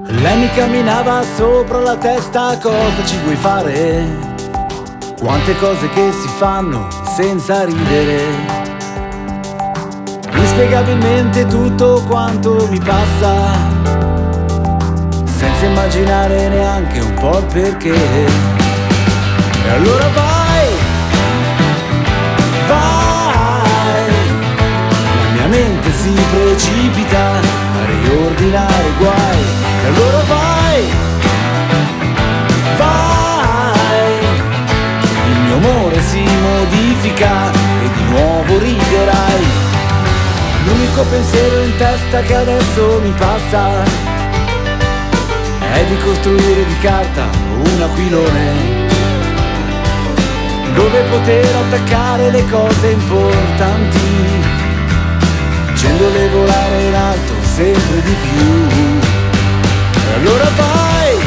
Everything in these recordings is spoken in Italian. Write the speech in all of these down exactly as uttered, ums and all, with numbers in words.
Lei mi camminava sopra la testa, cosa ci vuoi fare? Quante cose che si fanno senza ridere. Inspiegabilmente tutto quanto mi passa, senza immaginare neanche un po' il perché. E allora vai, vai, la mia mente si precipita a riordinare guai. E allora vai, vai, il mio amore si modifica e di nuovo riderai. L'unico pensiero in testa che adesso mi passa è di costruire di carta un aquilone dove poter attaccare le cose importanti, facendole volare in alto sempre di più. E allora vai,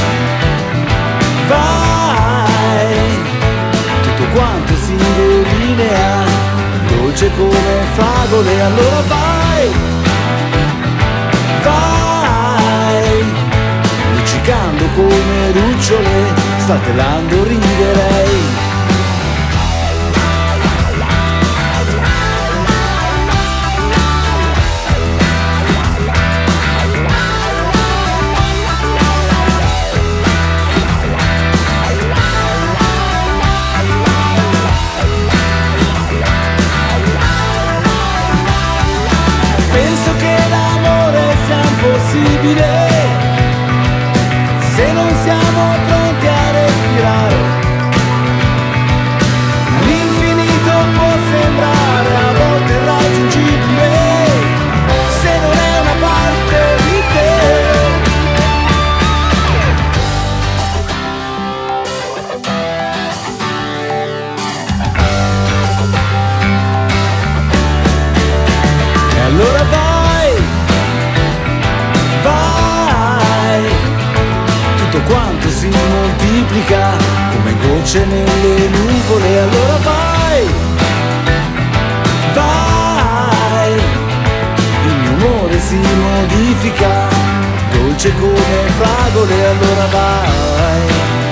vai, tutto quanto si delinea, dolce come fragole. Allora vai, vai, luccicando come lucciole, saltellando riderei. Penso che l'amore sia impossibile se non siamo pronti a respirare. L'infinito può sembrare a volte irraggiungibile se non è una parte di te. E allora vai, vai, tutto quanto si moltiplica come gocce nelle nuvole. Allora vai, vai, il mio amore si modifica, dolce come fragole. Allora vai.